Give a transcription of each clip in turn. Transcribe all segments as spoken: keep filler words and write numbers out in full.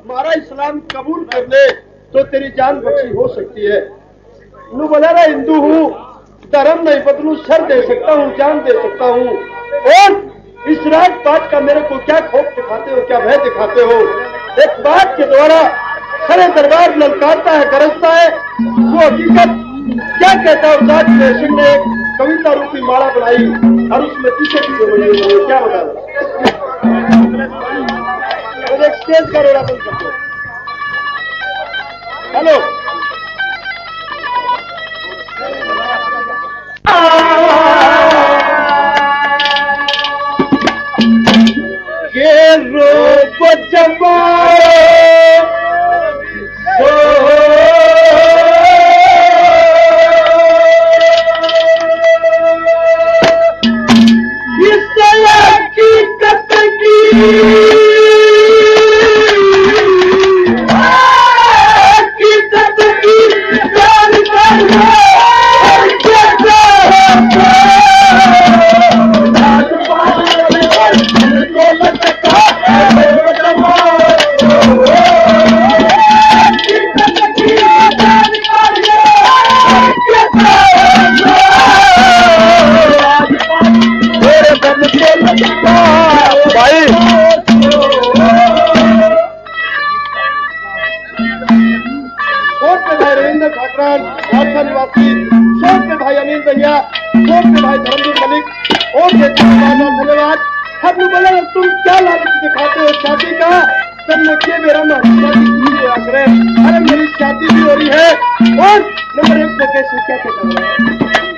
हमारा इस्लाम कबूल कर ले तो तेरी जान बची हो सकती है। नू बोला रहा हिंदू हूँ, धर्म नहीं बदलू, सर दे सकता हूँ, जान दे सकता हूँ। और इस रात बात का मेरे को क्या खौफ दिखाते हो, क्या भय दिखाते हो? एक बात के द्वारा खड़े दरबार ललकारता है, गरजता है। वो हकीकत क्या कहता है? उस्ताद जयसिंह ने एक कविता रूपी माला बनाई और उसमें पीछे पीछे बनी हुई है, क्या बता रहा एक स्टेज का रोड़ा बन सकते। हेलो, ये रो जमा धन्यवाद। हम बोला तुम क्या लालच दिखाते हो शादी का? सबने के मेरा शादी की अरे मेरी शादी भी हो रही है। और नंबर एक पे कैसे क्या कहता है?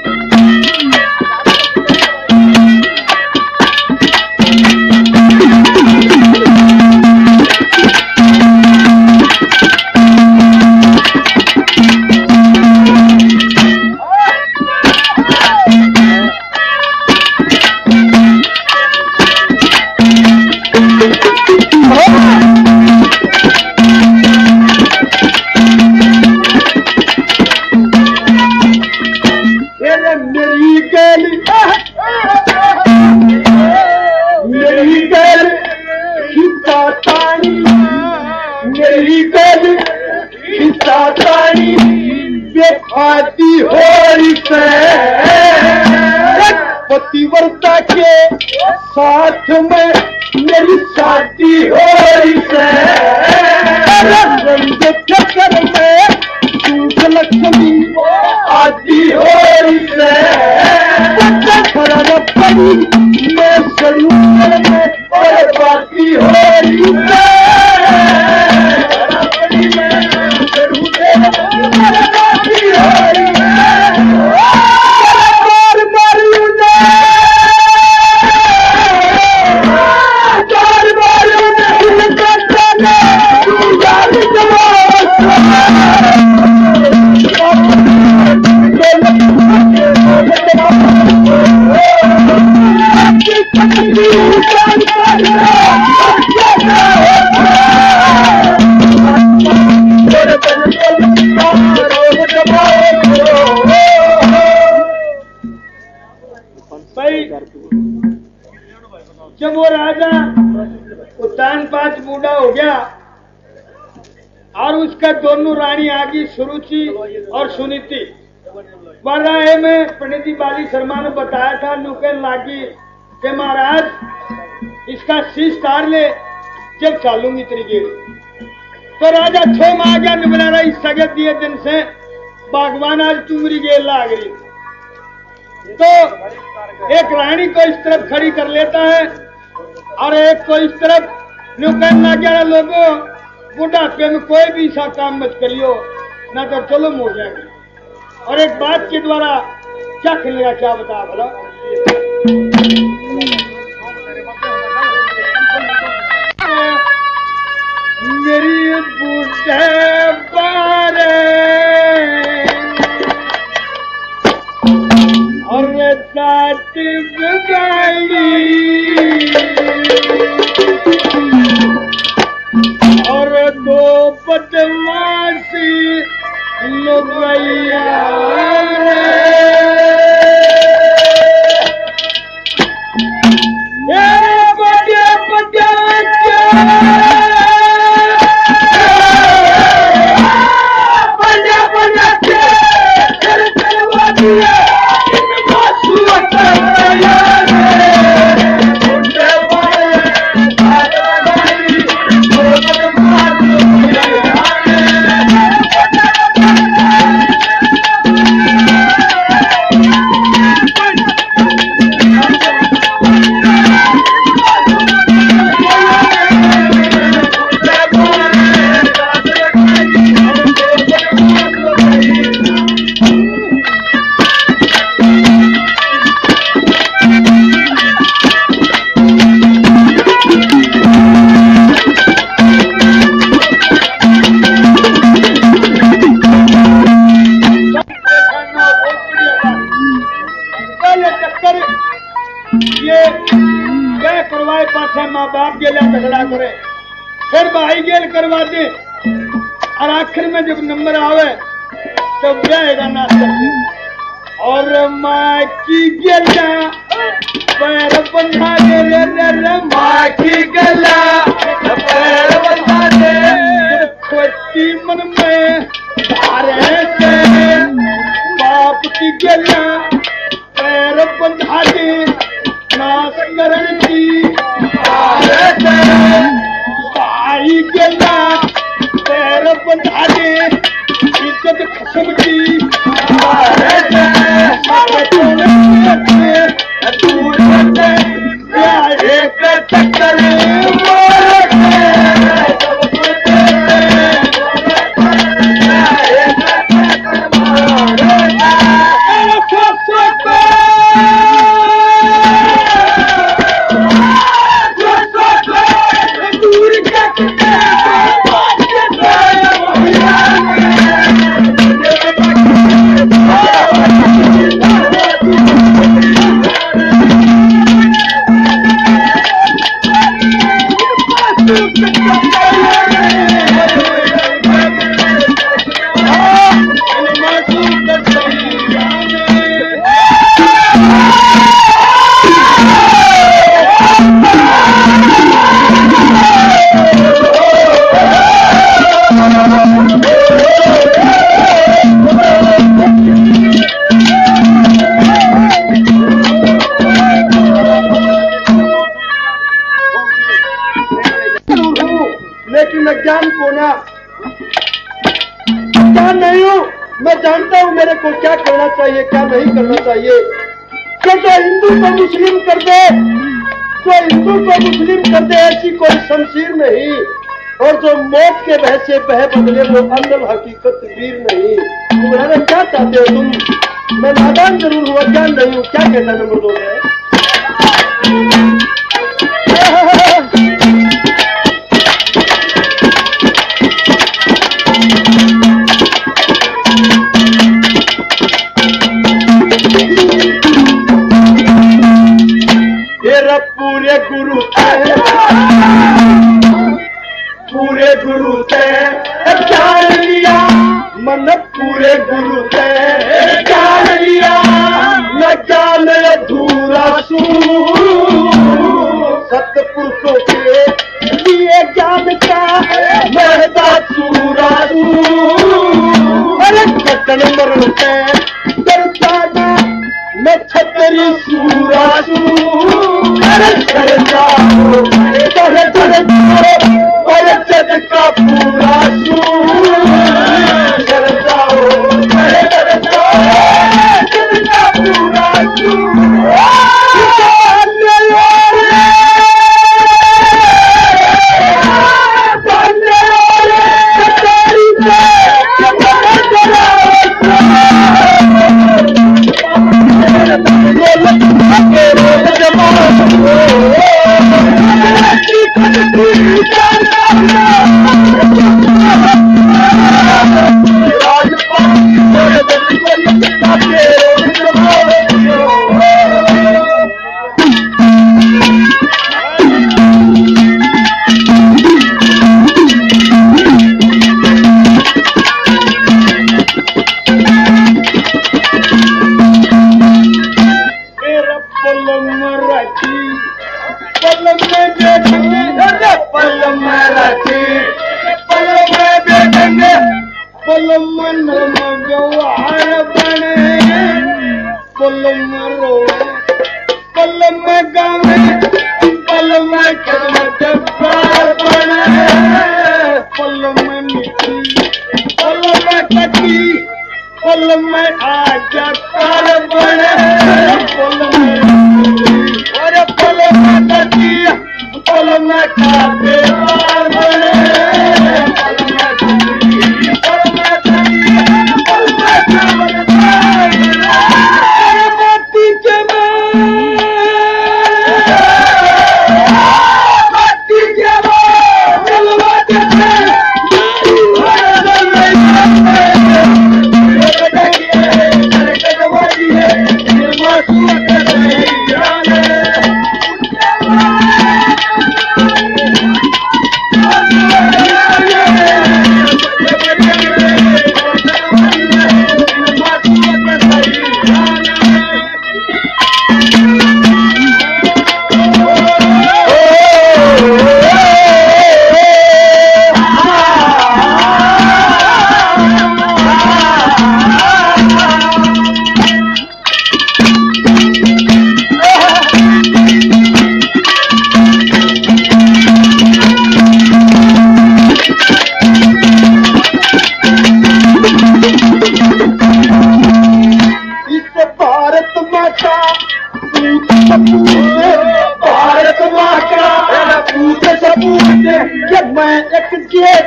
पतिव्रता के साथ में मेरी शादी हो रही है, चक्कर में सूख लक्ष्मी आदि हो रही है, मैं शरीर में बर्बादी हो रही है। जब वो राजा उत्तान पांच बूढ़ा हो गया और उसका दोनों रानी आगी सुरुचि और सुनीति वाराए में पंडित बाली शर्मा ने बताया था नुकन लागी के महाराज इसका शीश तार ले जब चालूंगी तरीके तो राजा छो में आ गया निबला रहा इस सगत दिए दिन से बागवान आज तुमरी गेल लाग रही तो एक रानी को इस तरफ खड़ी कर लेता है और एक को इस तरफ नुकन ना क्या लोगों बुढ़ापे में कोई भी ऐसा काम मत करियो ना तो चलो हो जाएंगे। और एक बात के द्वारा क्या खेलेगा क्या बता भला मेरी बूढ़े बारे और साथ बिगाड़ी और दो बदमाशी लुगाइया बड़े बड़े माँ बाप गेला झगड़ा करे, फिर भाई गेल करवा दे, और आखिर में जब नंबर आवे तब जाएगा ना सकते। और माँ की गेला पैर बंधा दे रे रे रे, माँ की गेला पैर बंधा दे, खोती मन में धारे से, बाप की गेला पैर बंधा दे, नाश करण की धारे से, भाई गेला पैर बंधा दे, इज्जत खसम की धारे से, दूर होते एक चक्कर अज्ञान को ना अज्ञान नहीं हूँ, मैं जानता हूँ मेरे को क्या करना चाहिए क्या नहीं करना चाहिए। तो जो हिंदू को मुस्लिम कर दे, जो हिंदू को मुस्लिम कर दे ऐसी कोई शमशीर नहीं, और जो मौत के भय से बह बदले वो अंदर हकीकत वीर नहीं। तुम्हारा क्या चाहते हो तुम? मैं नादान जरूर हूँ, अज्ञान नहीं हूँ। क्या कहता नंबर दो में? पूरे गुरु पूरे गुरु से ज्ञान लिया, मन पूरे गुरु से ज्ञान लिया, न ज्ञान अधूरा सू, सतपुरुषों के लिए ज्ञान का महता चूरा सू। अरे कटन मरण से डरता ना मैं छतरी सूरा सू। अरे चल जाओ चल चल जाओ और जग का पूरा सू, चल जाओ चल जाओ जग का पूरा सू।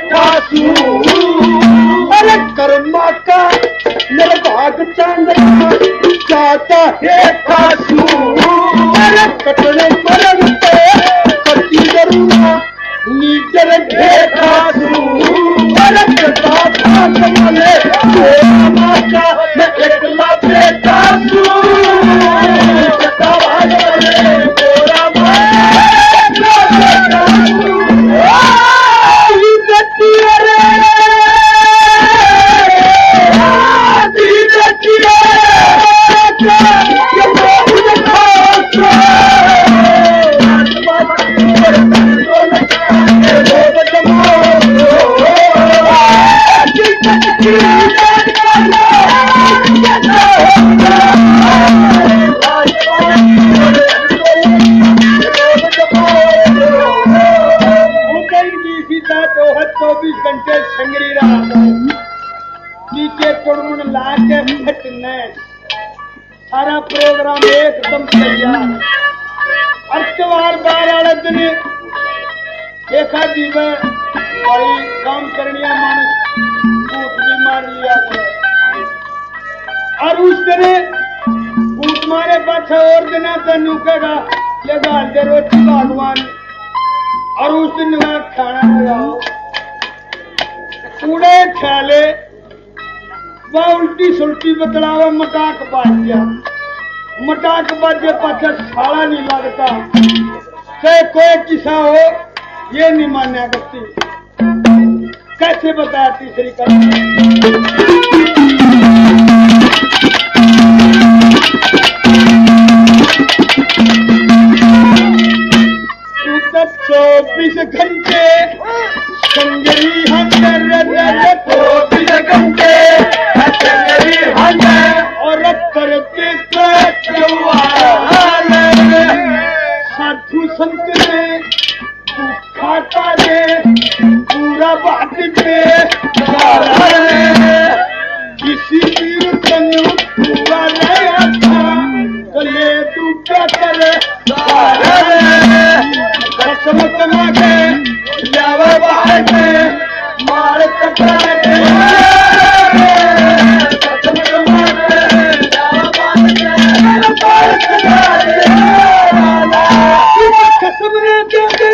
खासू अरे कर्मा का निर्भाग चांद जाता है खासू अरे कटने मरण पे कटी जरूरा नीचर घे खासू अरे कटा भाग वाले माता मैं एकला बेकासू कटा भाग वाले गोरा चौबीस घंटे संगरी रहा नीचे तुड़मुड़ ला के फटने सारा प्रोग्राम एकदम तैयार अर्थवार बार वाले दिन देखा जी में भाई काम करनिया मानस भूत भी मार लिया और उस दिन भूत मारे पाछे और दिन तेन कहेगा ये गाल दे रोटी भगवान और उस दिन खाना लगाओ कूड़े ख्याले वह उल्टी सुल्टी बतलावा मटाक बाज गया मटाक बाजे पाछे साला नहीं लगता चाहे कोई किसा हो ये नहीं मान्या करती कैसे बताया तीसरी कहानी चौबीस घंटे संगरी हंडर चौबीस घंटे संगरी हंडर और करते साधु संत ने खाता ने पूरा बात पे किसी भी तन पूरा नहीं आता तो ये तू क्या करे समझना के जावा बाहर में मार कटाए समझना के जावा बाहर में मार कटाए कसम ने दे दे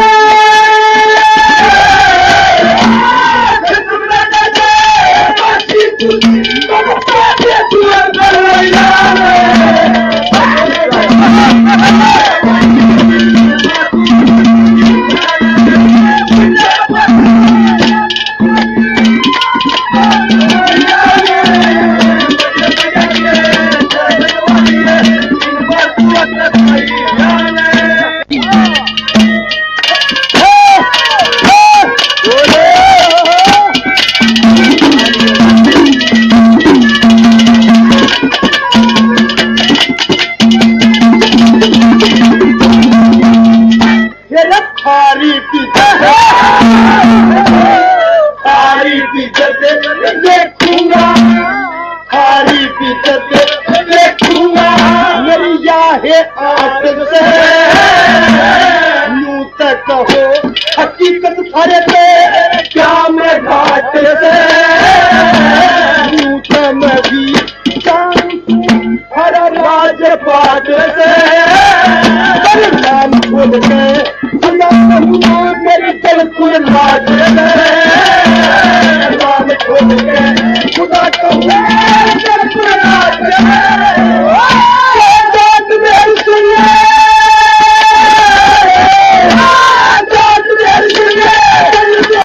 कसम ने दे दे बाकी तू बाकी तू अंदर यार देखूंगा खारी पीछे देखूंगा मेरी याहे आठ से यूं तक हो हकीकत थारे पे क्या मैं घाट से यूं तो मैं भी जानू हर राजपाट से नाम बोल के मेरी दिल कुल लाज